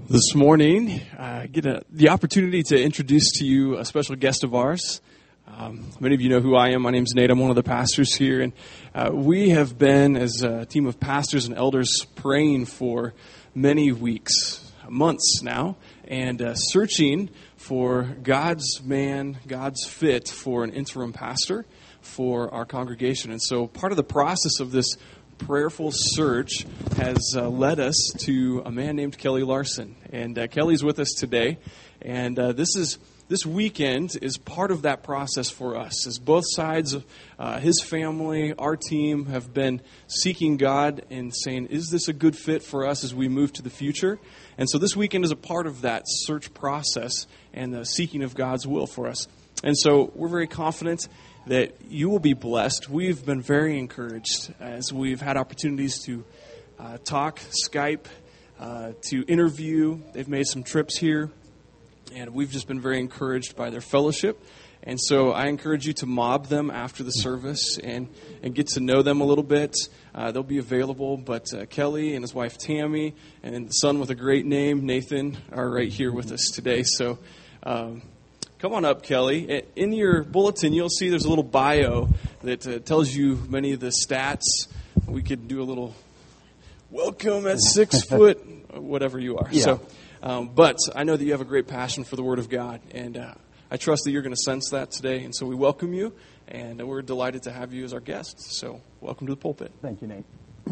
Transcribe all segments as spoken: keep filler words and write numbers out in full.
This morning, I get a, the opportunity to introduce to you a special guest of ours. Um, many of you know who I am. My name's Nate. I'm one of the pastors here. And uh, we have been, as a team of pastors and elders, praying for many weeks, months now, and uh, searching for God's man, God's fit for an interim pastor for our congregation. And so part of the process of this prayerful search has uh, led us to a man named Kelly Larson. And uh, Kelly's with us today. And uh, this is this weekend is part of that process for us, as both sides of uh, his family, our team, have been seeking God and saying, is this a good fit for us as we move to the future? And so this weekend is a part of that search process and the seeking of God's will for us. And so we're very confident that you will be blessed. We've been very encouraged as we've had opportunities to uh, talk, Skype, uh, to interview. They've made some trips here, and we've just been very encouraged by their fellowship. And so I encourage you to mob them after the service and, and get to know them a little bit. Uh, they'll be available, but uh, Kelly and his wife Tammy and the son with a great name, Nathan, are right here with us today. So um come on up, Kelly. In your bulletin, you'll see there's a little bio that uh, tells you many of the stats. We could do a little welcome at six foot, whatever you are. Yeah. So, um, but I know that you have a great passion for the Word of God, and uh, I trust that you're going to sense that today. And so we welcome you, and we're delighted to have you as our guest. So welcome to the pulpit. Thank you, Nate.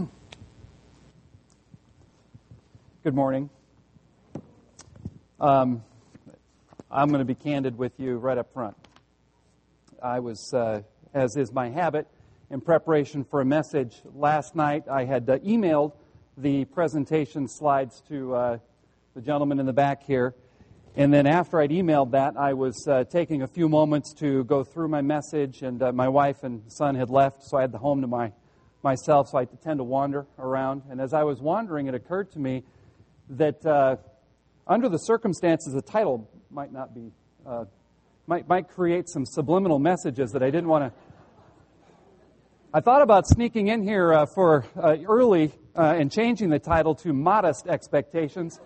Good morning. Um, I'm going to be candid with you right up front. I was, uh, as is my habit, in preparation for a message last night, I had uh, emailed the presentation slides to uh, the gentleman in the back here. And then after I'd emailed that, I was uh, taking a few moments to go through my message, and uh, my wife and son had left, so I had the home to my myself, so I tend to wander around. And as I was wandering, it occurred to me that uh, under the circumstances, the title might not be, uh, might might create some subliminal messages that I didn't want to. I thought about sneaking in here uh, for uh, early uh, and changing the title to Modest Expectations,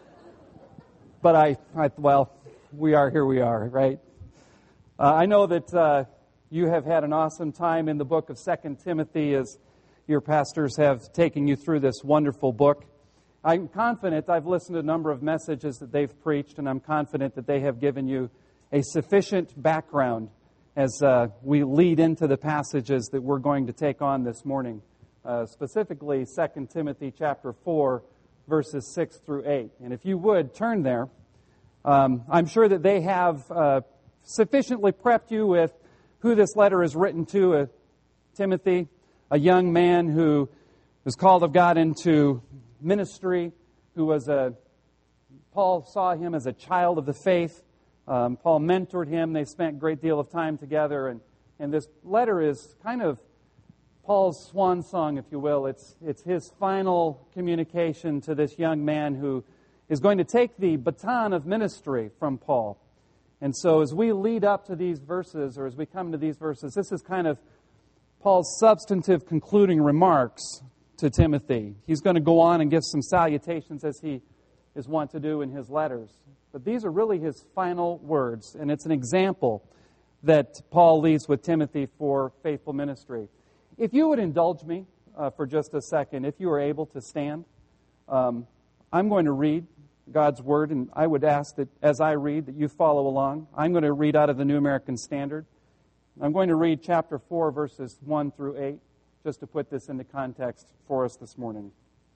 but I, I well, we are here we are, right? Uh, I know that uh, you have had an awesome time in the book of Second Timothy as your pastors have taken you through this wonderful book. I'm confident, I've listened to a number of messages that they've preached, and I'm confident that they have given you a sufficient background as uh, we lead into the passages that we're going to take on this morning, uh, specifically Second Timothy chapter four, verses six through eight. And if you would, turn there. Um, I'm sure that they have uh, sufficiently prepped you with who this letter is written to, uh, Timothy, a young man who was called of God into ministry, who was a, Paul saw him as a child of the faith. Um, Paul mentored him. They spent a great deal of time together. And, and this letter is kind of Paul's swan song, if you will. It's, it's his final communication to this young man who is going to take the baton of ministry from Paul. And so as we lead up to these verses, or as we come to these verses, this is kind of Paul's substantive concluding remarks to Timothy. He's going to go on and give some salutations as he is wont to do in his letters. But these are really his final words, and it's an example that Paul leaves with Timothy for faithful ministry. If you would indulge me uh, for just a second, if you are able to stand, um, I'm going to read God's Word, and I would ask that as I read that you follow along. I'm going to read out of the New American Standard. I'm going to read chapter four, verses one through eight. Just to put this into context for us this morning.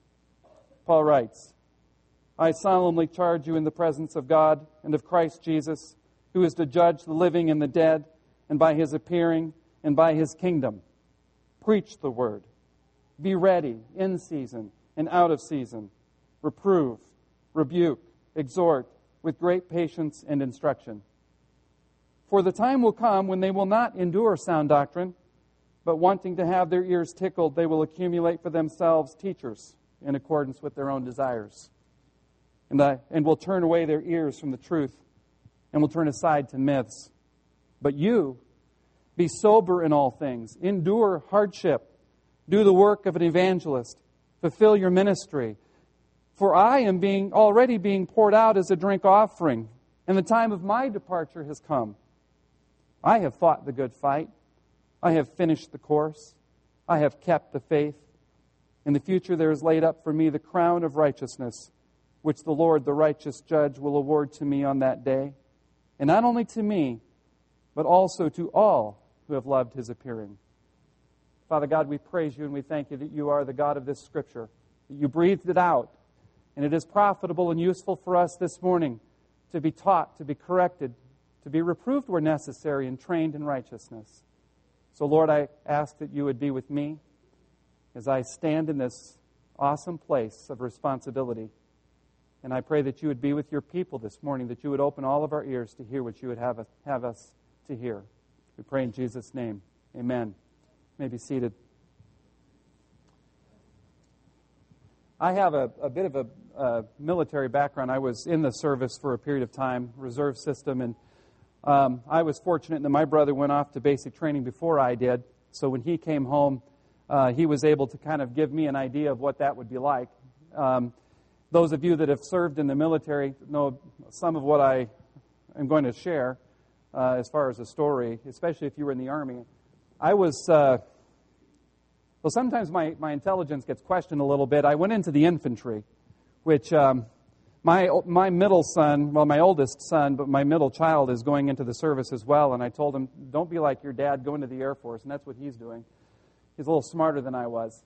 Paul writes, I solemnly charge you in the presence of God and of Christ Jesus, who is to judge the living and the dead, and by his appearing and by his kingdom. Preach the word. Be ready in season and out of season. Reprove, rebuke, exhort with great patience and instruction. For the time will come when they will not endure sound doctrine, but wanting to have their ears tickled, they will accumulate for themselves teachers in accordance with their own desires. And, uh, and will turn away their ears from the truth and will turn aside to myths. But you, be sober in all things, endure hardship, do the work of an evangelist, fulfill your ministry, For I am being already being poured out as a drink offering, and the time of my departure has come. I have fought the good fight. I have finished the course. I have kept the faith. In the future there is laid up for me the crown of righteousness, which the Lord, the righteous judge, will award to me on that day. And not only to me, but also to all who have loved His appearing. Father God, we praise You and we thank You that You are the God of this Scripture, that You breathed it out. And it is profitable and useful for us this morning to be taught, to be corrected, to be reproved where necessary, and trained in righteousness. So, Lord, I ask that You would be with me as I stand in this awesome place of responsibility. And I pray that You would be with Your people this morning, that You would open all of our ears to hear what You would have us, have us to hear. We pray in Jesus' name. Amen. You may be seated. I have a, a bit of a uh, military background. I was in the service for a period of time, reserve system, and um, I was fortunate that my brother went off to basic training before I did. So when he came home, uh, he was able to kind of give me an idea of what that would be like. Um, those of you that have served in the military know some of what I am going to share uh, as far as a story, especially if you were in the Army. I was... Uh, Well, sometimes my, my intelligence gets questioned a little bit. I went into the infantry, which um, my my middle son, well, my oldest son, but my middle child is going into the service as well. And I told him, don't be like your dad, go into the Air Force. And that's what he's doing. He's a little smarter than I was.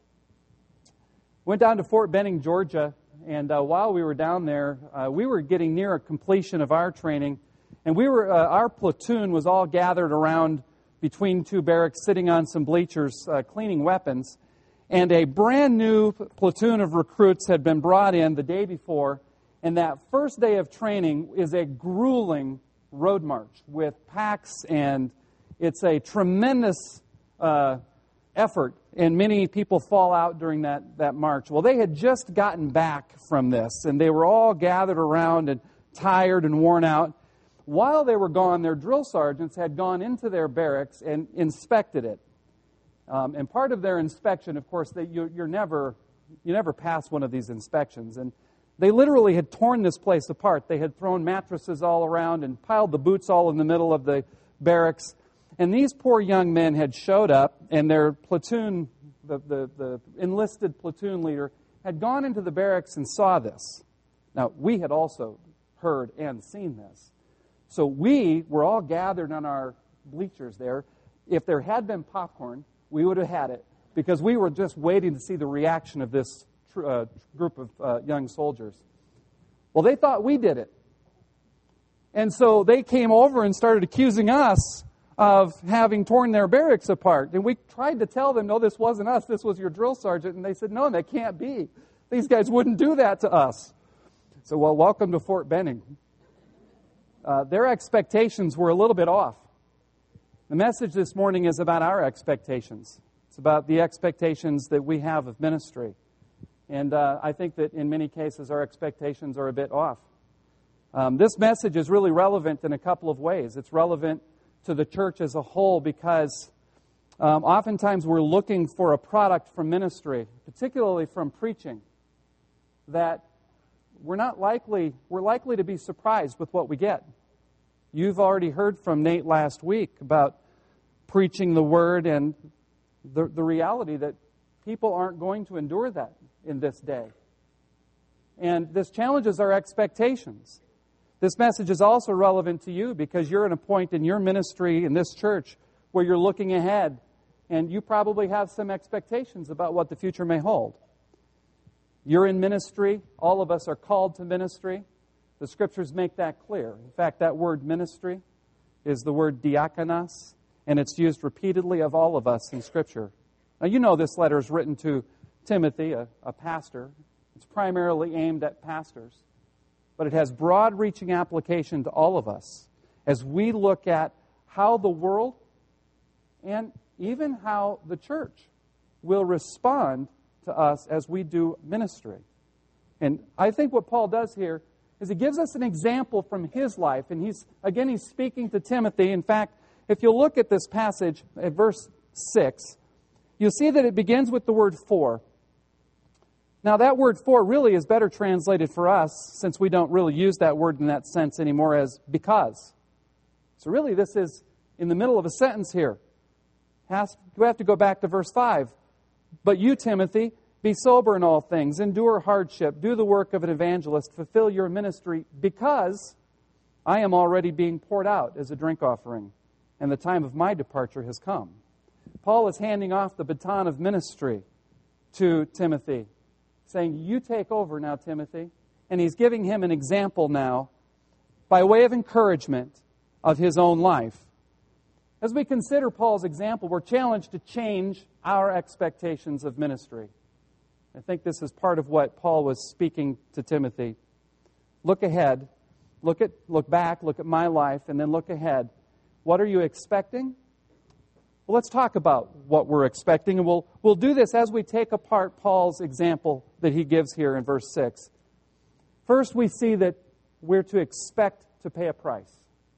Went down to Fort Benning, Georgia. And uh, while we were down there, uh, we were getting near a completion of our training. And we were uh, our platoon was all gathered around between two barracks, sitting on some bleachers, uh, cleaning weapons. And a brand new platoon of recruits had been brought in the day before. And that first day of training is a grueling road march with packs, and it's a tremendous uh, effort. And many people fall out during that, that march. Well, they had just gotten back from this, and they were all gathered around and tired and worn out. While they were gone, their drill sergeants had gone into their barracks and inspected it. Um, and part of their inspection, of course, they, you, you're never, you never pass one of these inspections. And they literally had torn this place apart. They had thrown mattresses all around and piled the boots all in the middle of the barracks. And these poor young men had showed up, and their platoon, the, the, the enlisted platoon leader, had gone into the barracks and saw this. Now, we had also heard and seen this. So we were all gathered on our bleachers there. If there had been popcorn, we would have had it, because we were just waiting to see the reaction of this tr- uh, group of uh, young soldiers. Well, they thought we did it. And so they came over and started accusing us of having torn their barracks apart. And we tried to tell them, no, this wasn't us, this was your drill sergeant. And they said, no, that can't be. These guys wouldn't do that to us. So, well, welcome to Fort Benning. Uh, their expectations were a little bit off. The message this morning is about our expectations. It's about the expectations that we have of ministry. And uh, I think that in many cases our expectations are a bit off. Um, this message is really relevant in a couple of ways. It's relevant to the church as a whole because um, oftentimes we're looking for a product from ministry, particularly from preaching, that We're not likely, we're likely to be surprised with what we get. You've already heard from Nate last week about preaching the Word and the, the reality that people aren't going to endure that in this day. And this challenges our expectations. This message is also relevant to you because you're at a point in your ministry in this church where you're looking ahead, and you probably have some expectations about what the future may hold. You're in ministry. All of us are called to ministry. The Scriptures make that clear. In fact, that word ministry is the word diakonos, and it's used repeatedly of all of us in Scripture. Now, you know this letter is written to Timothy, a, a pastor. It's primarily aimed at pastors, but it has broad-reaching application to all of us as we look at how the world and even how the church will respond to us as we do ministry. And I think what Paul does here is he gives us an example from his life. And he's, again, he's speaking to Timothy. In fact, if you look at this passage at verse six, you'll see that it begins with the word for. Now, that word for really is better translated for us, since we don't really use that word in that sense anymore, as because. So really, this is in the middle of a sentence here. Has, we have to go back to verse five. But you, Timothy, be sober in all things, endure hardship, do the work of an evangelist, fulfill your ministry, because I am already being poured out as a drink offering, and the time of my departure has come. Paul is handing off the baton of ministry to Timothy, saying, you take over now, Timothy. And he's giving him an example now, by way of encouragement, of his own life. As we consider Paul's example, we're challenged to change our expectations of ministry. I think this is part of what Paul was speaking to Timothy. Look ahead, look at, look back, look at my life, and then look ahead. What are you expecting? Well, let's talk about what we're expecting, and we'll, we'll do this as we take apart Paul's example that he gives here in verse six. First, we see that we're to expect to pay a price.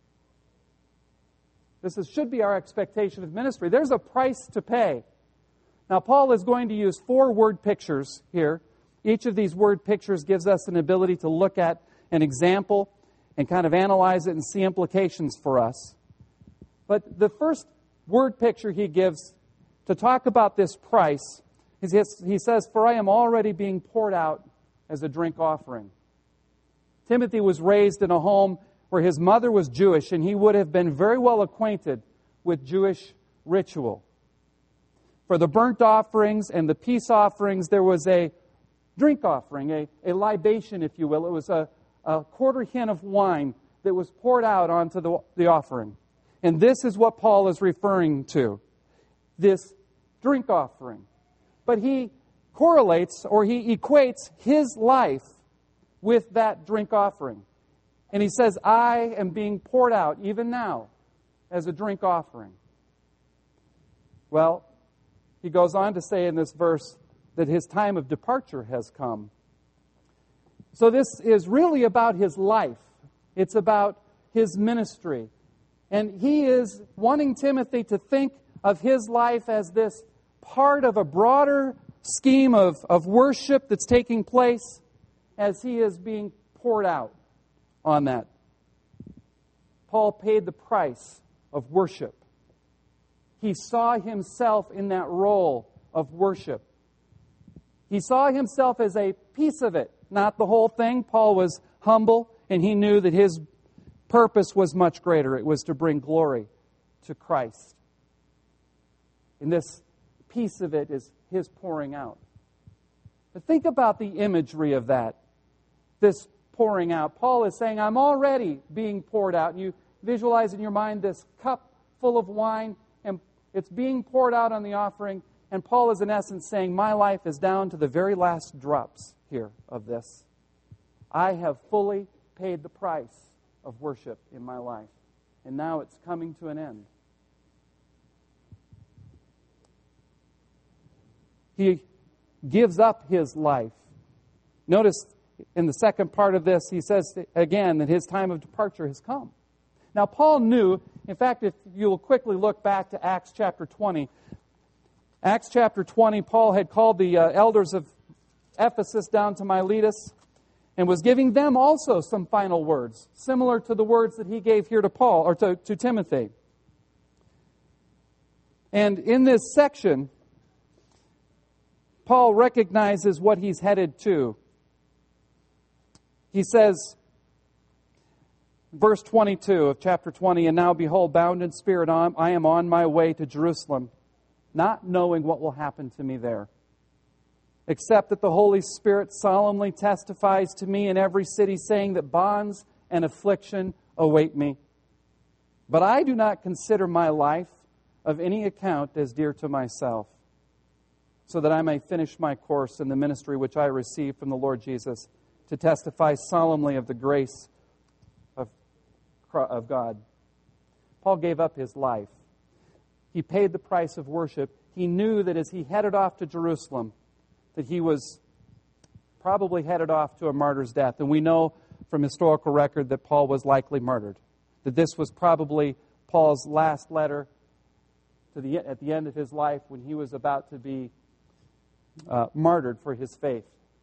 This is, should be our expectation of ministry. There's a price to pay. Now, Paul is going to use four word pictures here. Each of these word pictures gives us an ability to look at an example and kind of analyze it and see implications for us. But the first word picture he gives to talk about this price is he says, for I am already being poured out as a drink offering. Timothy was raised in a home where his mother was Jewish, and he would have been very well acquainted with Jewish ritual. For the burnt offerings and the peace offerings, there was a drink offering, a, a libation, if you will. It was a, a quarter hin of wine that was poured out onto the, the offering. And this is what Paul is referring to, this drink offering. But he correlates, or he equates his life with that drink offering. And he says, I am being poured out, even now, as a drink offering. Well, he goes on to say in this verse that his time of departure has come. So this is really about his life. It's about his ministry. And he is wanting Timothy to think of his life as this part of a broader scheme of, of worship that's taking place as he is being poured out on that. Paul paid the price of worship. He saw himself in that role of worship. He saw himself as a piece of it, not the whole thing. Paul was humble, and he knew that his purpose was much greater. It was to bring glory to Christ. And this piece of it is his pouring out. But think about the imagery of that, this pouring out. Paul is saying, I'm already being poured out. And you visualize in your mind this cup full of wine, and it's being poured out on the offering. And Paul is in essence saying, my life is down to the very last drops here of this. I have fully paid the price of worship in my life. And now it's coming to an end. He gives up his life. Notice in the second part of this, he says again that his time of departure has come. Now, Paul knew, in fact, if you'll quickly look back to Acts chapter twenty, Acts chapter twenty, Paul had called the uh, elders of Ephesus down to Miletus and was giving them also some final words, similar to the words that he gave here to Paul, or to, to Timothy. And in this section, Paul recognizes what he's headed to. He says, verse twenty-two of chapter twenty, and now behold, bound in spirit, I am on my way to Jerusalem, not knowing what will happen to me there, except that the Holy Spirit solemnly testifies to me in every city, saying that bonds and affliction await me. But I do not consider my life of any account as dear to myself, so that I may finish my course in the ministry which I received from the Lord Jesus, to testify solemnly of the grace of, of God. Paul gave up his life. He paid the price of worship. He knew that as he headed off to Jerusalem, that he was probably headed off to a martyr's death. And we know from historical record that Paul was likely murdered. That this was probably Paul's last letter to the, at the end of his life, when he was about to be uh, martyred for his faith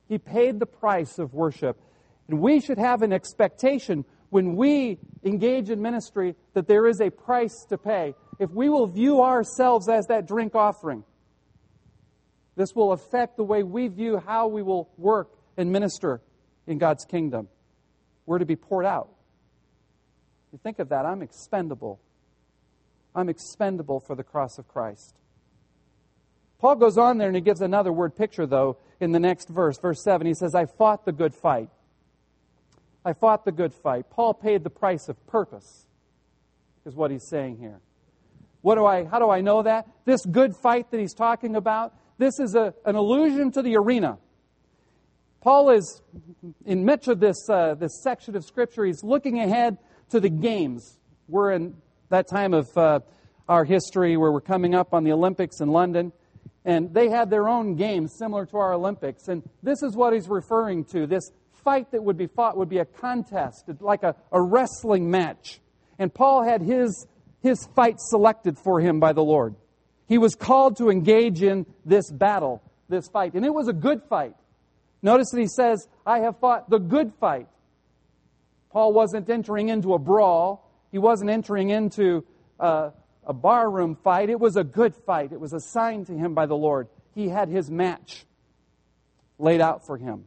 He paid the price of worship. And we should have an expectation when we engage in ministry that there is a price to pay. If we will view ourselves as that drink offering, this will affect the way we view how we will work and minister in God's kingdom. We're to be poured out. You think of that, I'm expendable. I'm expendable for the cross of Christ. Paul goes on there and he gives another word picture, though, in the next verse, verse seven. He says, I fought the good fight. I fought the good fight. Paul paid the price of purpose, is what he's saying here. What do I? How do I know that? This good fight that he's talking about, this is a, an allusion to the arena. Paul is, in much of this, uh, this section of Scripture, he's looking ahead to the games. We're in that time of uh, our history where we're coming up on the Olympics in London. And they had their own games similar to our Olympics. And this is what he's referring to. This fight that would be fought would be a contest, like a, a wrestling match. And Paul had his, his fight selected for him by the Lord. He was called to engage in this battle, this fight. And it was a good fight. Notice that he says, I have fought the good fight. Paul wasn't entering into a brawl. He wasn't entering into uh, a barroom fight. It was a good fight. It was assigned to him by the Lord. He had his match laid out for him.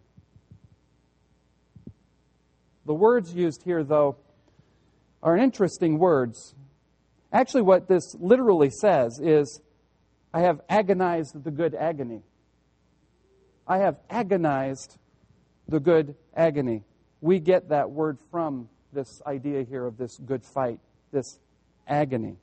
The words used here, though, are interesting words. Actually, what this literally says is, I have agonized the good agony. I have agonized the good agony. We get that word from this idea here of this good fight, this agony.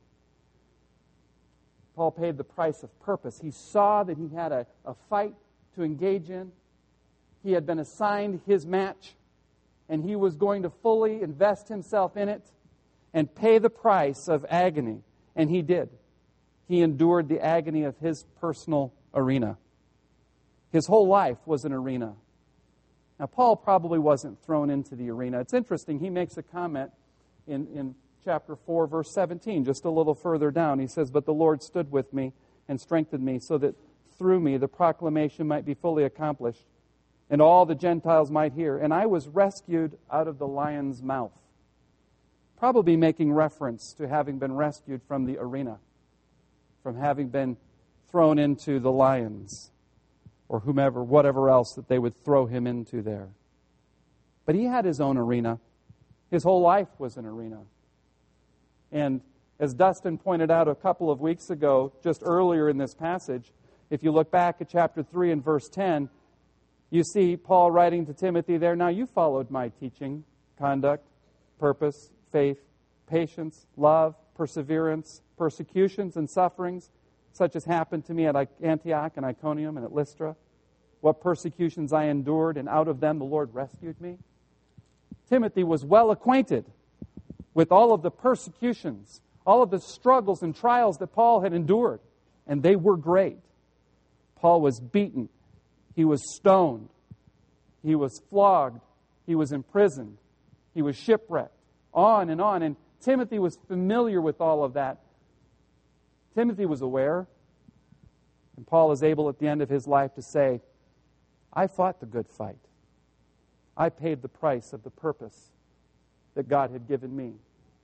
Paul paid the price of purpose. He saw that he had a, a fight to engage in. He had been assigned his match, and he was going to fully invest himself in it and pay the price of agony. And he did. He endured the agony of his personal arena. His whole life was an arena. Now, Paul probably wasn't thrown into the arena. It's interesting. He makes a comment in, in chapter four, verse seventeen, just a little further down. He says, but the Lord stood with me and strengthened me so that through me the proclamation might be fully accomplished and all the Gentiles might hear. And I was rescued out of the lion's mouth. Probably making reference to having been rescued from the arena, from having been thrown into the lions, or whomever, whatever else that they would throw him into there. But he had his own arena. His whole life was an arena. And as Dustin pointed out a couple of weeks ago, just earlier in this passage, if you look back at chapter three and verse ten, you see Paul writing to Timothy there, now you followed my teaching, conduct, purpose, faith, patience, love, perseverance, persecutions and sufferings, such as happened to me at Antioch and Iconium and at Lystra, what persecutions I endured, and out of them the Lord rescued me. Timothy was well acquainted with all of the persecutions, all of the struggles and trials that Paul had endured, and they were great. Paul was beaten. He was stoned. He was flogged. He was imprisoned. He was shipwrecked. On and on. And Timothy was familiar with all of that. Timothy was aware, and Paul is able at the end of his life to say, I fought the good fight. I paid the price of the purpose that God had given me.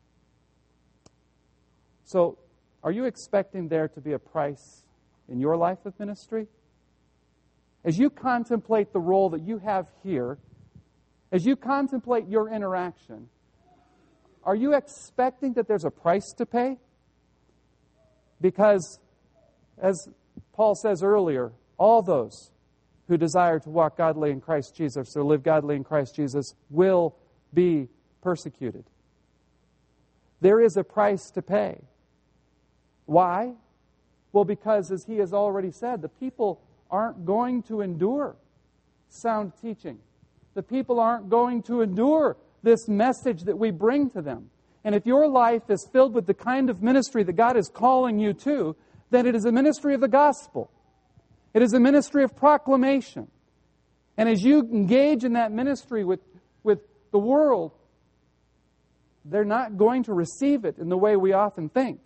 So, are you expecting there to be a price in your life of ministry? As you contemplate the role that you have here, as you contemplate your interaction, are you expecting that there's a price to pay? Because, as Paul says earlier, all those who desire to walk godly in Christ Jesus or live godly in Christ Jesus will be persecuted. There is a price to pay. Why? Well, because, as he has already said, the people aren't going to endure sound teaching. The people aren't going to endure this message that we bring to them. And if your life is filled with the kind of ministry that God is calling you to, then it is a ministry of the gospel. It is a ministry of proclamation. And as you engage in that ministry with, with the world, they're not going to receive it in the way we often think.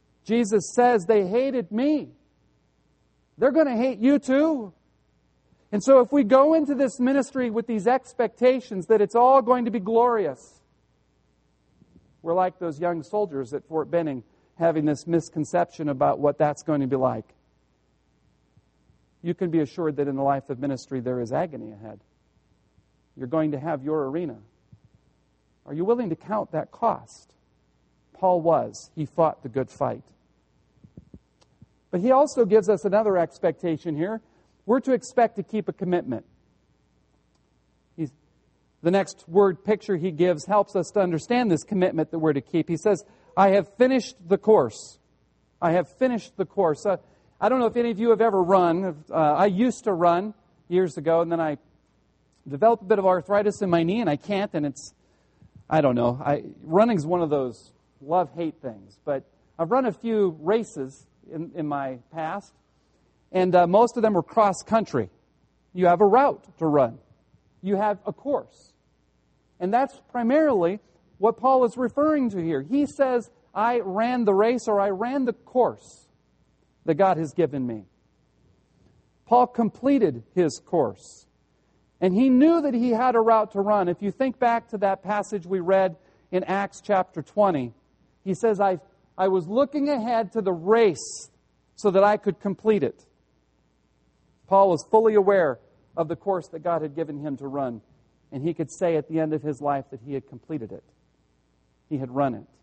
Jesus says, they hated me. They're going to hate you too. And so if we go into this ministry with these expectations that it's all going to be glorious, we're like those young soldiers at Fort Benning having this misconception about what that's going to be like. You can be assured that in the life of ministry there is agony ahead. You're going to have your arena. Are you willing to count that cost? Paul was. He fought the good fight. But he also gives us another expectation here. We're to expect to keep a commitment. He's, the next word picture he gives helps us to understand this commitment that we're to keep. He says, I have finished the course. I have finished the course. Uh, I don't know if any of you have ever run. Uh, I used to run years ago, and then I developed a bit of arthritis in my knee, and I can't, and it's, I don't know. I, running's one of those love-hate things. But I've run a few races in, in my past, and uh, most of them were cross-country. You have a route to run. You have a course. And that's primarily what Paul is referring to here. He says, I ran the race, or I ran the course that God has given me. Paul completed his course. And he knew that he had a route to run. If you think back to that passage we read in Acts chapter twenty, he says, I, I was looking ahead to the race so that I could complete it. Paul was fully aware of the course that God had given him to run. And he could say at the end of his life that he had completed it. He had run it.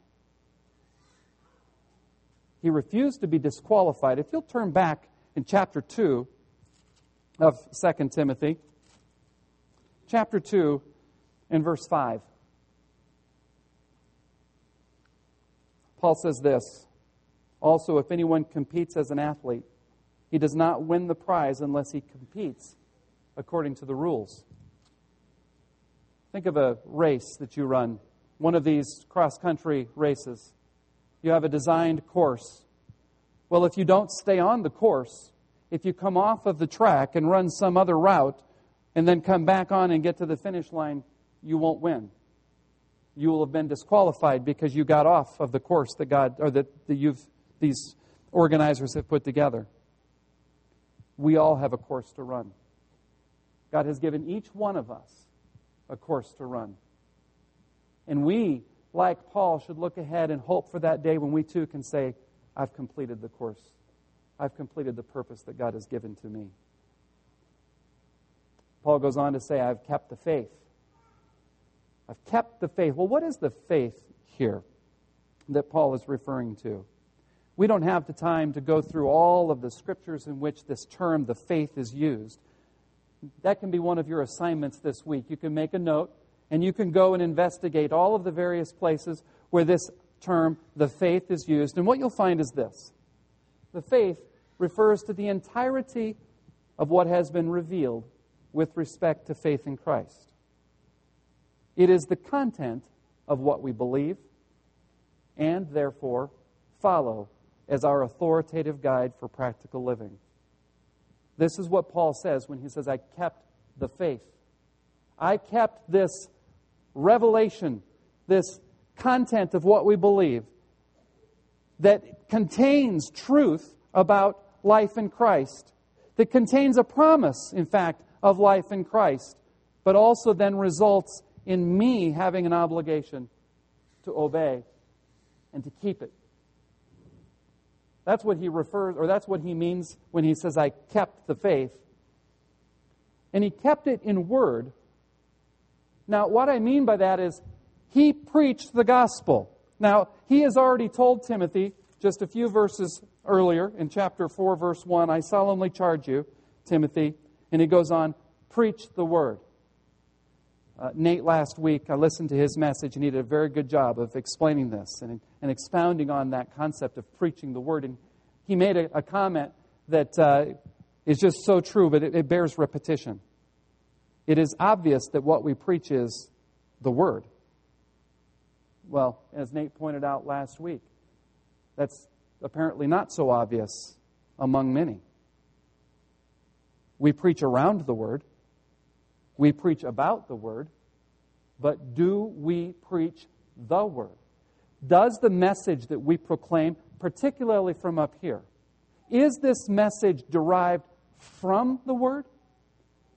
He refused to be disqualified. If you'll turn back in chapter two of Second Timothy, chapter two and verse five. Paul says this, also, if anyone competes as an athlete, he does not win the prize unless he competes according to the rules. Think of a race that you run, one of these cross-country races. You have a designed course. Well, if you don't stay on the course, if you come off of the track and run some other route and then come back on and get to the finish line, you won't win. You will have been disqualified because you got off of the course that God or that, that you've these organizers have put together. We all have a course to run. God has given each one of us a course to run. And we, like Paul, should look ahead and hope for that day when we too can say, I've completed the course. I've completed the purpose that God has given to me. Paul goes on to say, I've kept the faith. I've kept the faith. Well, what is the faith here that Paul is referring to? We don't have the time to go through all of the scriptures in which this term, the faith, is used. That can be one of your assignments this week. You can make a note, and you can go and investigate all of the various places where this term, the faith, is used. And what you'll find is this. The faith refers to the entirety of what has been revealed with respect to faith in Christ. It is the content of what we believe and, therefore, follow as our authoritative guide for practical living. This is what Paul says when he says, I kept the faith. I kept this revelation, this content of what we believe that contains truth about life in Christ, that contains a promise, in fact, of life in Christ, but also then results in me having an obligation to obey and to keep it. That's what he refers, or that's what he means when he says, I kept the faith. And he kept it in word. Now, what I mean by that is he preached the gospel. Now, he has already told Timothy, just a few verses earlier, in chapter four, verse one, I solemnly charge you, Timothy, and he goes on, preach the word. Uh, Nate, last week, I listened to his message, and he did a very good job of explaining this and, and expounding on that concept of preaching the word. And he made a, a comment that uh, is just so true, but it, it bears repetition. It is obvious that what we preach is the word. Well, as Nate pointed out last week, that's apparently not so obvious among many. We preach around the word. We preach about the word. But do we preach the word? Does the message that we proclaim, particularly from up here, is this message derived from the word?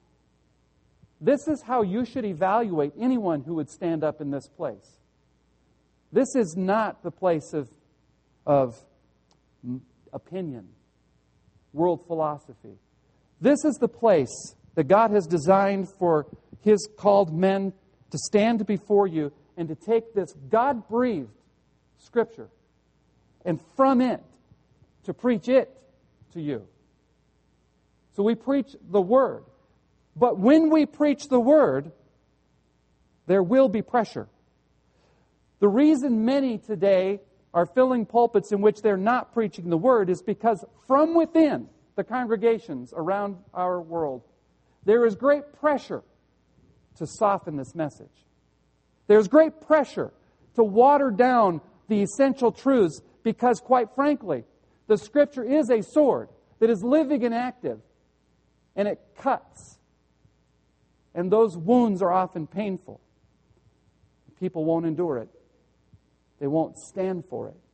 This is how you should evaluate anyone who would stand up in this place. This is not the place of, of opinion, world philosophy. This is the place that God has designed for His called men to stand before you and to take this God-breathed Scripture and from it to preach it to you. So we preach the Word. But when we preach the Word, there will be pressure. The reason many today are filling pulpits in which they're not preaching the Word is because from within the congregations around our world, there is great pressure to soften this message. There's great pressure to water down the essential truths because, quite frankly, the Scripture is a sword that is living and active, and it cuts. And those wounds are often painful. People won't endure it. They won't stand for it.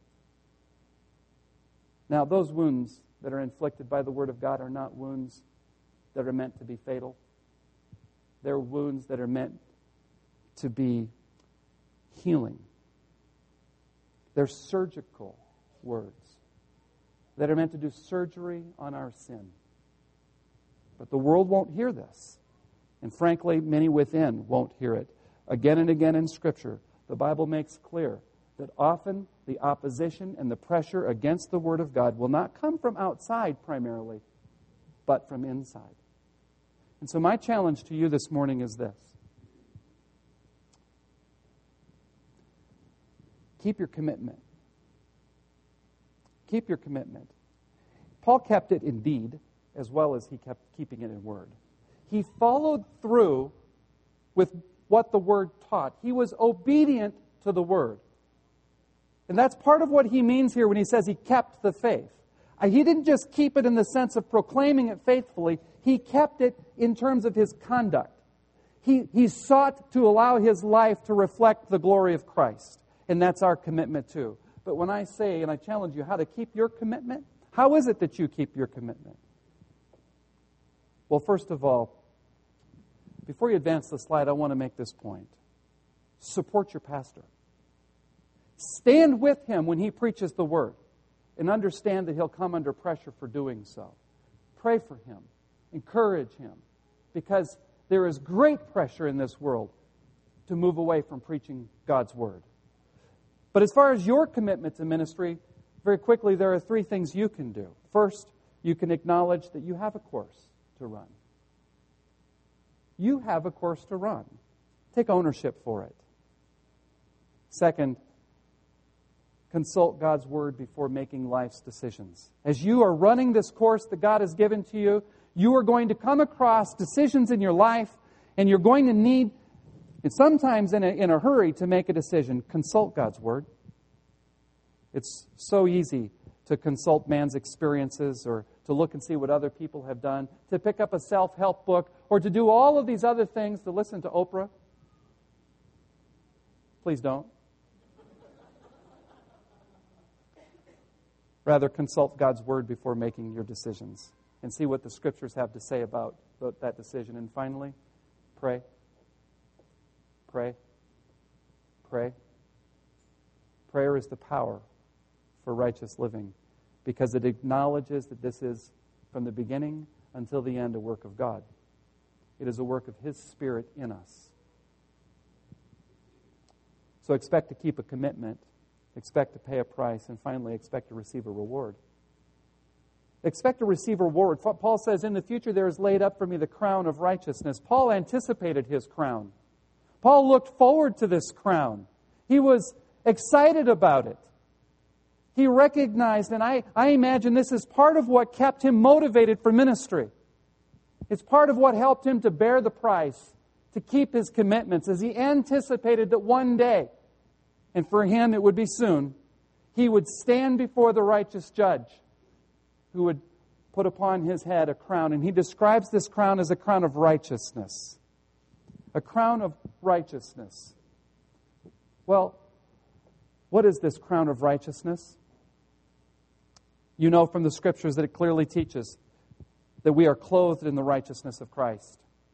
Now, those wounds that are inflicted by the Word of God are not wounds that are meant to be fatal. They're wounds that are meant to be healing. They're surgical words that are meant to do surgery on our sin. But the world won't hear this. And frankly, many within won't hear it. Again and again in Scripture, the Bible makes clear that often the opposition and the pressure against the Word of God will not come from outside primarily, but from inside. And so my challenge to you this morning is this. Keep your commitment. Keep your commitment. Paul kept it in deed as well as he kept keeping it in word. He followed through with what the Word taught. He was obedient to the Word. And that's part of what he means here when he says he kept the faith. He didn't just keep it in the sense of proclaiming it faithfully. He kept it in terms of his conduct. He, he sought to allow his life to reflect the glory of Christ. And that's our commitment too. But when I say, and I challenge you, how to keep your commitment, how is it that you keep your commitment? Well, first of all, before you advance the slide, I want to make this point. Support your pastor. Stand with him when he preaches the Word and understand that he'll come under pressure for doing so. Pray for him. Encourage him. Because there is great pressure in this world to move away from preaching God's Word. But as far as your commitment to ministry, very quickly, there are three things you can do. First, you can acknowledge that you have a course to run. You have a course to run. Take ownership for it. Second, consult God's Word before making life's decisions. As you are running this course that God has given to you, you are going to come across decisions in your life, and you're going to need, and sometimes in a, in a hurry, to make a decision. Consult God's Word. It's so easy to consult man's experiences or to look and see what other people have done, to pick up a self-help book, or to do all of these other things, to listen to Oprah. Please don't. Rather, consult God's Word before making your decisions and see what the Scriptures have to say about that decision. And finally, pray. Pray. Pray. Prayer is the power for righteous living because it acknowledges that this is, from the beginning until the end, a work of God. It is a work of His Spirit in us. So expect to keep a commitment. Expect to pay a price, and finally, expect to receive a reward. Expect to receive a reward. Paul says, in the future there is laid up for me the crown of righteousness. Paul anticipated his crown. Paul looked forward to this crown. He was excited about it. He recognized, and I, I imagine this is part of what kept him motivated for ministry. It's part of what helped him to bear the price, to keep his commitments, as he anticipated that one day, and for him it would be soon, he would stand before the righteous judge who would put upon his head a crown. And he describes this crown as a crown of righteousness. A crown of righteousness. Well, what is this crown of righteousness? You know from the Scriptures that it clearly teaches that we are clothed in the righteousness of Christ.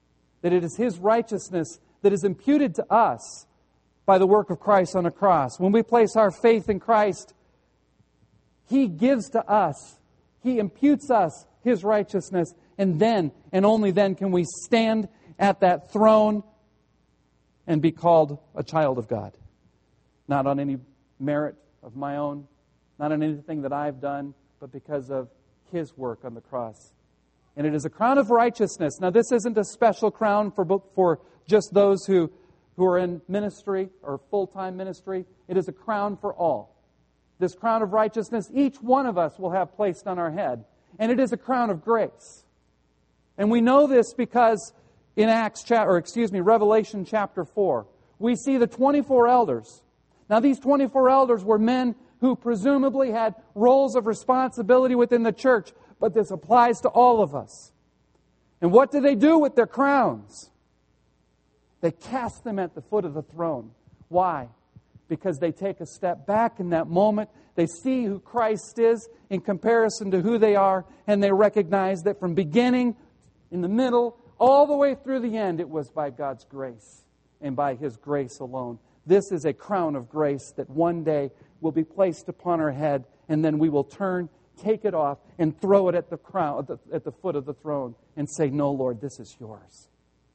that it is His righteousness that is imputed to us by the work of Christ on the cross. When we place our faith in Christ, He gives to us, He imputes us His righteousness, and then, and only then, can we stand at that throne and be called a child of God. Not on any merit of my own, not on anything that I've done, but because of His work on the cross. And it is a crown of righteousness. Now, this isn't a special crown for, for just those who, who are in ministry or full-time ministry. It is a crown for all. This crown of righteousness, each one of us will have placed on our head. And it is a crown of grace. And we know this because in Acts, cha- or excuse me, Revelation chapter four, we see the twenty-four elders. Now, these twenty-four elders were men who presumably had roles of responsibility within the church, but this applies to all of us. And what do they do with their crowns? They cast them at the foot of the throne. Why? Because they take a step back in that moment. They see who Christ is in comparison to who they are, and they recognize that from beginning, in the middle, all the way through the end, it was by God's grace and by His grace alone. This is a crown of grace that one day will be placed upon our head, and then we will turn, take it off, and throw it at the crown, at the, at the foot of the throne, and say, "No, Lord, this is yours."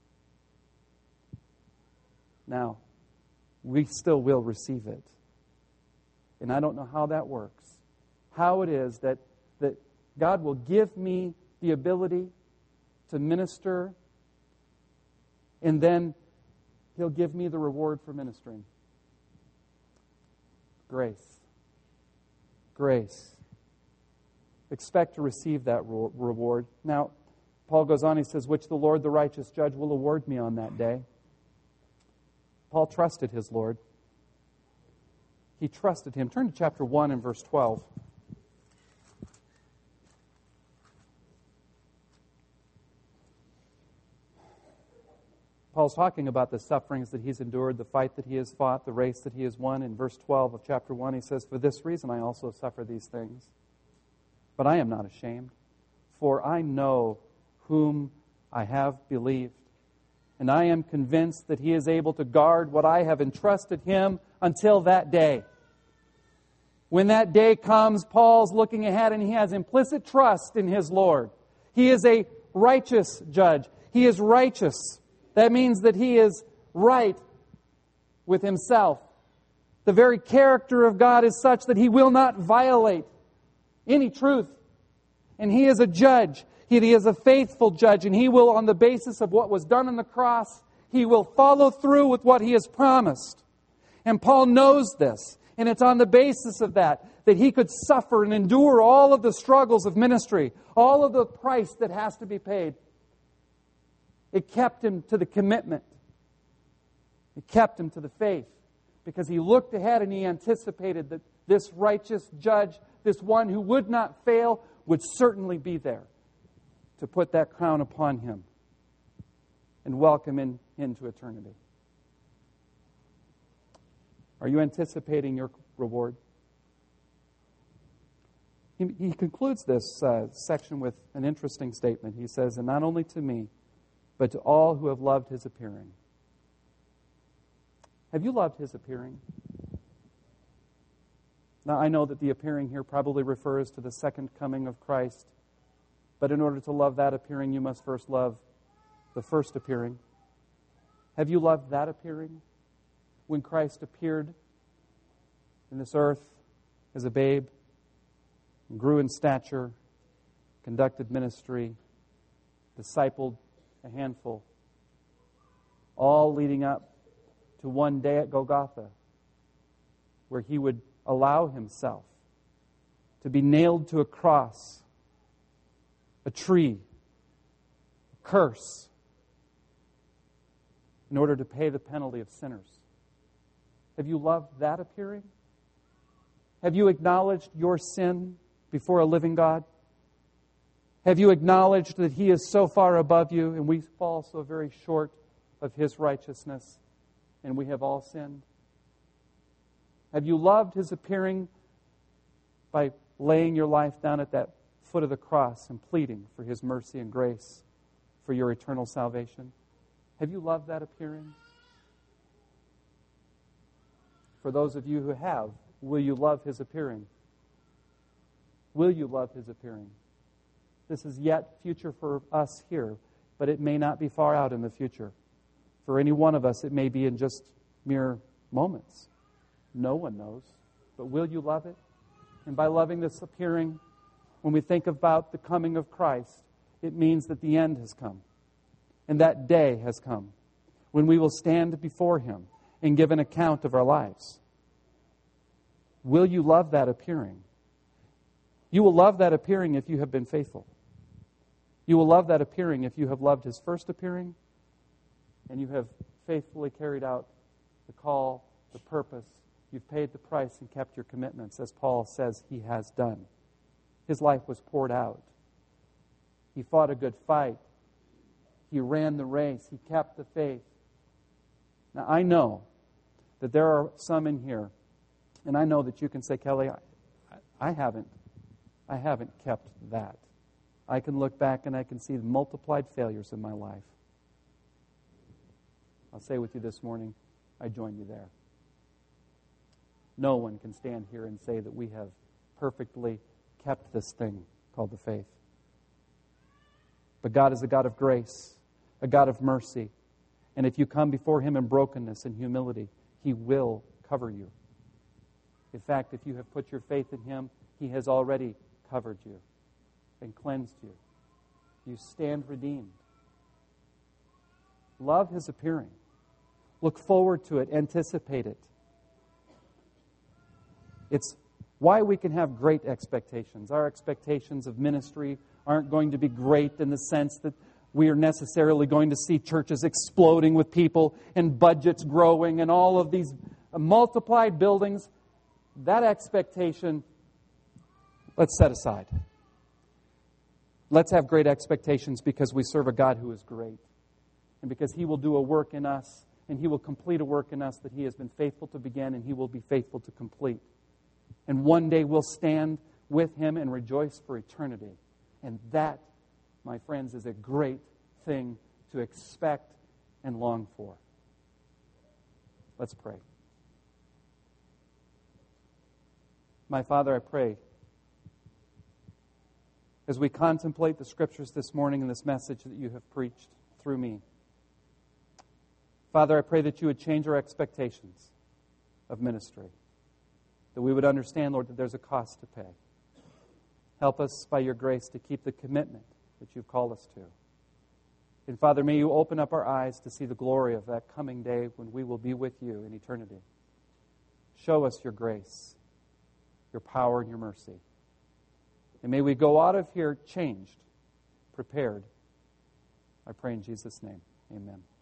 Now, we still will receive it. And I don't know how that works. How it is that, that God will give me the ability to minister, and then He'll give me the reward for ministering. Grace. Grace. Expect to receive that reward. Now, Paul goes on, he says, "Which the Lord, the righteous judge, will award me on that day." Paul trusted his Lord. He trusted Him. Turn to chapter one and verse twelve. Paul's talking about the sufferings that he's endured, the fight that he has fought, the race that he has won. In verse twelve of chapter one, he says, "For this reason I also suffer these things. But I am not ashamed, for I know whom I have believed. And I am convinced that He is able to guard what I have entrusted Him until that day." When that day comes, Paul's looking ahead and he has implicit trust in his Lord. He is a righteous judge. He is righteous. That means that he is right with himself. The very character of God is such that He will not violate any truth. And He is a judge. He is a faithful judge, and He will, on the basis of what was done on the cross, He will follow through with what He has promised. And Paul knows this, and it's on the basis of that that he could suffer and endure all of the struggles of ministry, all of the price that has to be paid. It kept him to the commitment. It kept him to the faith, because he looked ahead and he anticipated that this righteous judge, this one who would not fail, would certainly be there to put that crown upon him and welcome him into eternity. Are you anticipating your reward? He, he concludes this uh, section with an interesting statement. He says, "And not only to me, but to all who have loved His appearing." Have you loved His appearing? Now, I know that the appearing here probably refers to the second coming of Christ. But in order to love that appearing, you must first love the first appearing. Have you loved that appearing? When Christ appeared in this earth as a babe, grew in stature, conducted ministry, discipled a handful, all leading up to one day at Golgotha, where He would allow Himself to be nailed to a cross, a tree, a curse, in order to pay the penalty of sinners. Have you loved that appearing? Have you acknowledged your sin before a living God? Have you acknowledged that He is so far above you and we fall so very short of His righteousness and we have all sinned? Have you loved His appearing by laying your life down at that foot of the cross and pleading for His mercy and grace for your eternal salvation? Have you loved that appearing? For those of you who have, will you love His appearing? Will you love His appearing? This is yet future for us here, but it may not be far out in the future. For any one of us, it may be in just mere moments. No one knows. But will you love it? And by loving this appearing, when we think about the coming of Christ, it means that the end has come. And that day has come when we will stand before Him and give an account of our lives. Will you love that appearing? You will love that appearing if you have been faithful. You will love that appearing if you have loved His first appearing and you have faithfully carried out the call, the purpose. You've paid the price and kept your commitments, as Paul says he has done. His life was poured out. He fought a good fight. He ran the race. He kept the faith. Now, I know that there are some in here, and I know that you can say, Kelly, I, I haven't, I haven't kept that. I can look back and I can see the multiplied failures in my life. I'll say with you this morning, I join you there. No one can stand here and say that we have perfectly kept this thing called the faith. But God is a God of grace, a God of mercy. And if you come before Him in brokenness and humility, He will cover you. In fact, if you have put your faith in Him, He has already covered you and cleansed you. You stand redeemed. Love His appearing. Look forward to it. Anticipate it. It's why we can have great expectations. Our expectations of ministry aren't going to be great in the sense that we are necessarily going to see churches exploding with people and budgets growing and all of these multiplied buildings. That expectation, let's set aside. Let's have great expectations because we serve a God who is great. And because He will do a work in us, and He will complete a work in us that He has been faithful to begin, and He will be faithful to complete. And one day we'll stand with Him and rejoice for eternity. And that, my friends, is a great thing to expect and long for. Let's pray. My Father, I pray, as we contemplate the Scriptures this morning and this message that You have preached through me, Father, I pray that You would change our expectations of ministry, that we would understand, Lord, that there's a cost to pay. Help us by Your grace to keep the commitment that You've called us to. And Father, may You open up our eyes to see the glory of that coming day when we will be with You in eternity. Show us Your grace, Your power, and Your mercy. And may we go out of here changed, prepared. I pray in Jesus' name. Amen.